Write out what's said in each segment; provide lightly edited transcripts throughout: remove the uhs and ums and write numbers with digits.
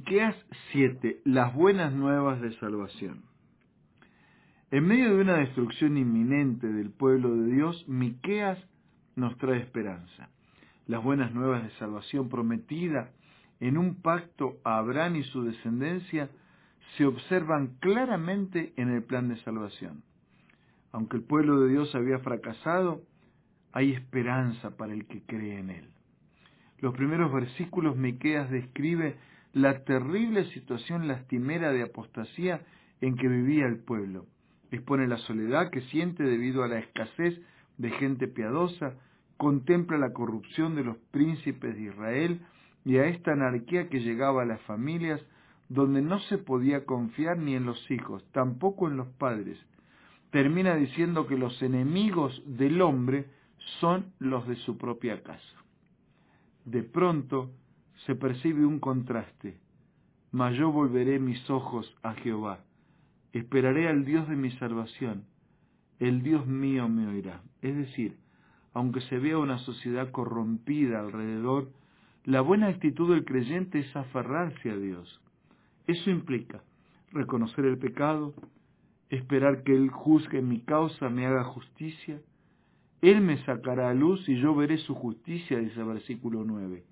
Miqueas 7, las buenas nuevas de salvación. En medio de una destrucción inminente del pueblo de Dios, Miqueas nos trae esperanza. Las buenas nuevas de salvación prometida en un pacto a Abraham y su descendencia se observan claramente en el plan de salvación. Aunque el pueblo de Dios había fracasado, hay esperanza para el que cree en él. Los primeros versículos Miqueas describe la terrible situación lastimera de apostasía en que vivía el pueblo. Expone la soledad que siente debido a la escasez de gente piadosa, contempla la corrupción de los príncipes de Israel y a esta anarquía que llegaba a las familias, donde no se podía confiar ni en los hijos, tampoco en los padres. Termina diciendo que los enemigos del hombre son los de su propia casa. De pronto se percibe un contraste. Mas yo volveré mis ojos a Jehová. Esperaré al Dios de mi salvación. El Dios mío me oirá. Es decir, aunque se vea una sociedad corrompida alrededor, la buena actitud del creyente es aferrarse a Dios. Eso implica reconocer el pecado, esperar que Él juzgue mi causa, me haga justicia. Él me sacará a luz y yo veré su justicia, dice el versículo 9.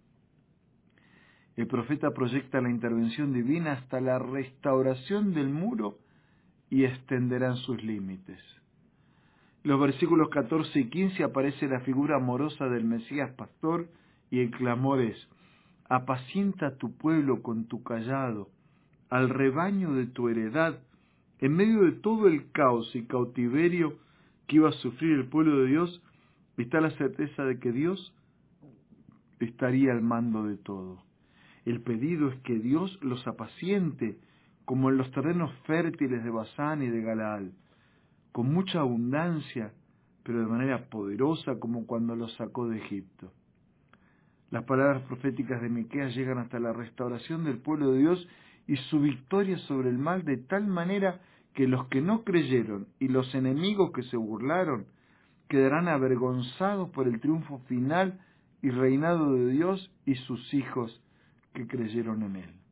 El profeta proyecta la intervención divina hasta la restauración del muro y extenderán sus límites. En los versículos 14 y 15 aparece la figura amorosa del Mesías pastor y el clamor es: apacienta a tu pueblo con tu cayado, al rebaño de tu heredad. En medio de todo el caos y cautiverio que iba a sufrir el pueblo de Dios, está la certeza de que Dios estaría al mando de todo. El pedido es que Dios los apaciente, como en los terrenos fértiles de Basán y de Galaal, con mucha abundancia, pero de manera poderosa, como cuando los sacó de Egipto. Las palabras proféticas de Miqueas llegan hasta la restauración del pueblo de Dios y su victoria sobre el mal, de tal manera que los que no creyeron y los enemigos que se burlaron quedarán avergonzados por el triunfo final y reinado de Dios y sus hijos que creyeron en él.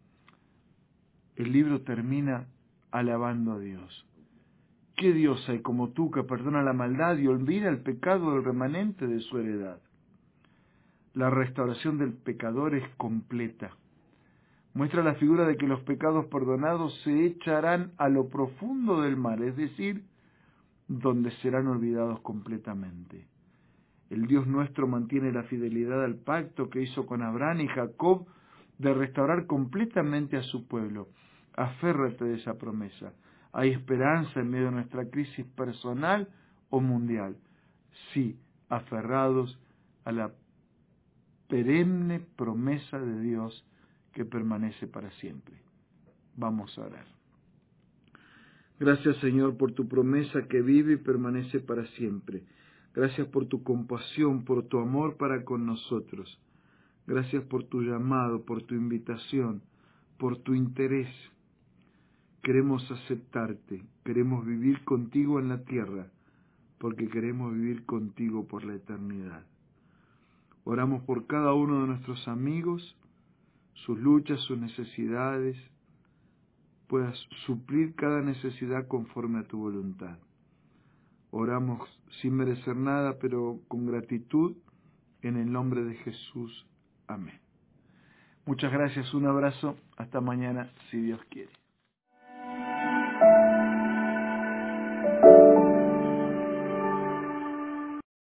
El libro termina alabando a Dios. ¿Qué Dios hay como tú que perdona la maldad y olvida el pecado del remanente de su heredad? La restauración del pecador es completa. Muestra la figura de que los pecados perdonados se echarán a lo profundo del mar, es decir, donde serán olvidados completamente. El Dios nuestro mantiene la fidelidad al pacto que hizo con Abraham y Jacob de restaurar completamente a su pueblo. Aférrate de esa promesa. ¿Hay esperanza en medio de nuestra crisis personal o mundial? Sí, aferrados a la perenne promesa de Dios que permanece para siempre. Vamos a orar. Gracias, Señor, por tu promesa que vive y permanece para siempre. Gracias por tu compasión, por tu amor para con nosotros. Gracias por tu llamado, por tu invitación, por tu interés. Queremos aceptarte, queremos vivir contigo en la tierra, porque queremos vivir contigo por la eternidad. Oramos por cada uno de nuestros amigos, sus luchas, sus necesidades, puedas suplir cada necesidad conforme a tu voluntad. Oramos sin merecer nada, pero con gratitud, en el nombre de Jesús. Amén. Muchas gracias, un abrazo, hasta mañana, si Dios quiere.